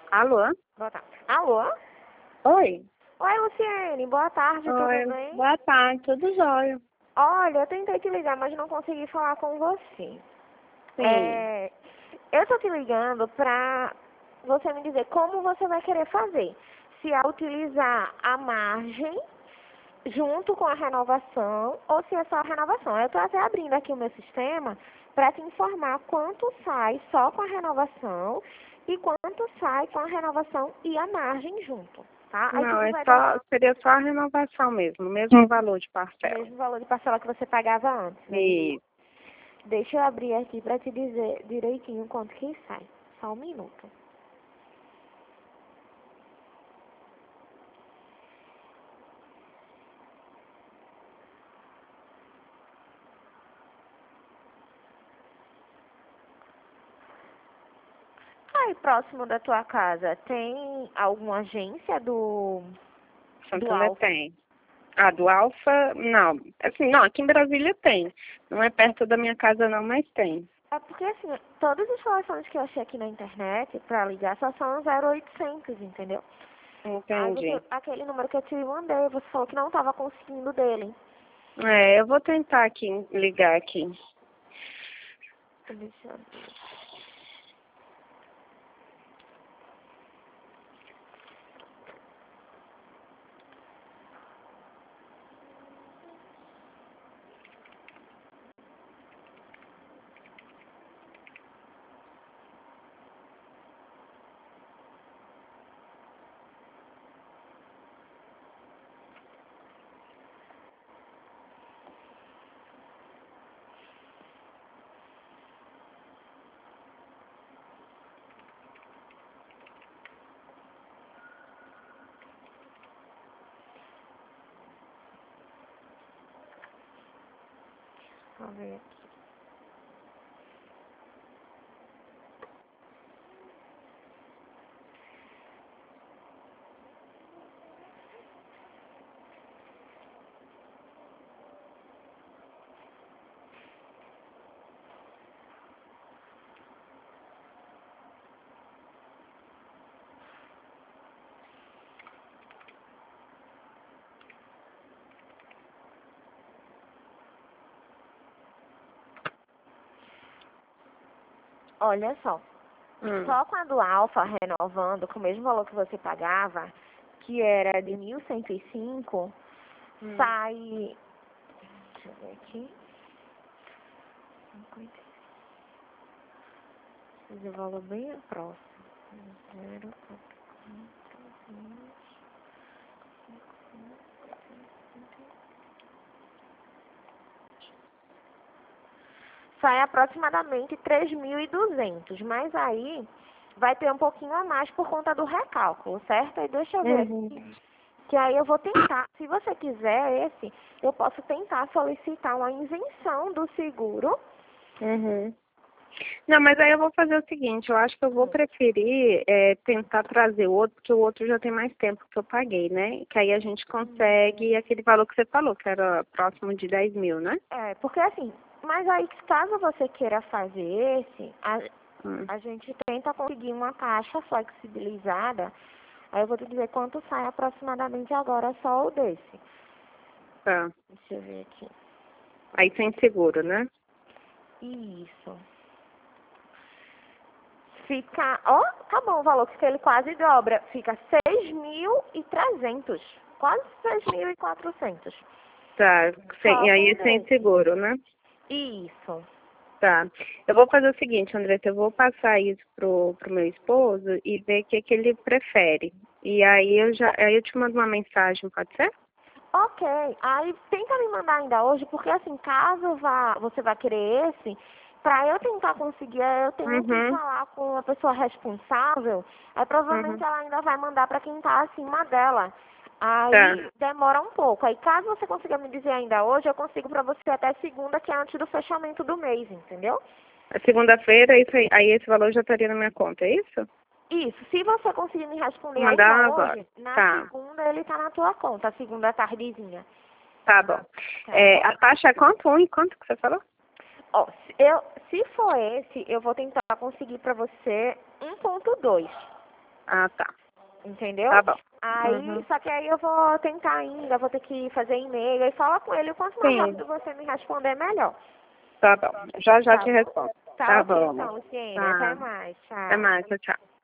Alô? Boa tarde. Alô? Oi. Oi, Luciene. Boa tarde, Oi. tudo bem? Boa tarde, tudo jóia. Olha, eu tentei te ligar, mas não consegui falar com você. Sim. Eu tô te ligando pra você me dizer como você vai querer fazer. Se é utilizar a margem junto com a renovação ou se é só a renovação. Eu tô até abrindo aqui o meu sistema para te informar quanto sai só com a renovação e quanto sai com a renovação e a margem junto, tá? Aí Não, tudo vai dar seria só a renovação mesmo, o mesmo valor de o parcela. mesmo valor de parcela que você pagava antes, né? E Deixa eu abrir aqui para te dizer direitinho quanto que sai. Só um minuto. Aí, próximo da tua casa, tem alguma agência do Santander Alfa? tem. Ah, do Alfa, não. Assim, não, aqui em Brasília tem. Não é perto da minha casa não, mas tem. É porque, assim, todos os telefones que eu achei aqui na internet pra ligar só são 0800, entendeu? Aí Entendi. aquele número que eu te mandei, você falou que não tava conseguindo dele. Eu vou tentar aqui, ligar aqui. Deixa eu ver. Deixa eu ver aqui. Olha só. Só com a do Alfa renovando com o mesmo valor que você pagava, que era de 1.105, sai. Deixa eu ver aqui. 50. Fazer o valor bem próximo. 0, sai aproximadamente 3.200, mas aí vai ter um pouquinho a mais por conta do recálculo, certo? Aí deixa eu ver Uhum. aqui, que aí eu vou tentar, se você quiser esse, eu posso tentar solicitar uma isenção do seguro. Uhum. Não, mas aí eu vou fazer o seguinte, eu acho que eu vou preferir tentar trazer o outro, porque o outro já tem mais tempo que eu paguei, né? Que aí a gente consegue aquele valor que você falou, que era próximo de 10 mil, né? Porque assim, mas aí caso você queira fazer esse, Hum. a gente tenta conseguir uma taxa flexibilizada. Aí eu vou te dizer quanto sai aproximadamente agora só o desse. Tá. Deixa eu ver aqui. Aí sem seguro, né? Isso. Fica, ó, tá bom o valor, porque ele quase dobra. Fica 6.300. Quase 6.400. Tá. Só E com aí sem desse. seguro, né? Isso. Tá. Eu vou fazer o seguinte, Andressa, eu vou passar isso pro meu esposo e ver o que que ele prefere. E aí eu te mando uma mensagem, pode ser? Ok, aí tenta me mandar ainda hoje, porque assim, caso você vá querer esse, pra eu tentar conseguir, eu tenho que Uhum. falar com a pessoa responsável, aí provavelmente Uhum. ela ainda vai mandar pra quem tá acima dela. Tá. Aí demora um pouco. Aí caso você consiga me dizer ainda hoje, eu consigo pra você até segunda, que é antes do fechamento do mês, entendeu? A segunda-feira, isso aí esse valor já estaria na minha conta, é isso? Isso, se você conseguir me Vou responder mandar ainda agora. hoje, na Tá. segunda ele tá na tua conta, a segunda tardezinha. Tá bom. Tá bom? A taxa é quanto? Quanto que você falou? Ó, se for esse, eu vou tentar conseguir pra você 1.2. Ah, tá. Entendeu? Tá bom. Aí, só que aí eu vou tentar ainda, vou ter que fazer e-mail e fala com ele, o quanto mais Sim. rápido você me responder, melhor. Tá bom. Já Tá te bom. respondo. Tá Tá ok, bom. então, Luciene. Tá. Até mais. Tchau. Até mais. Tchau, tchau.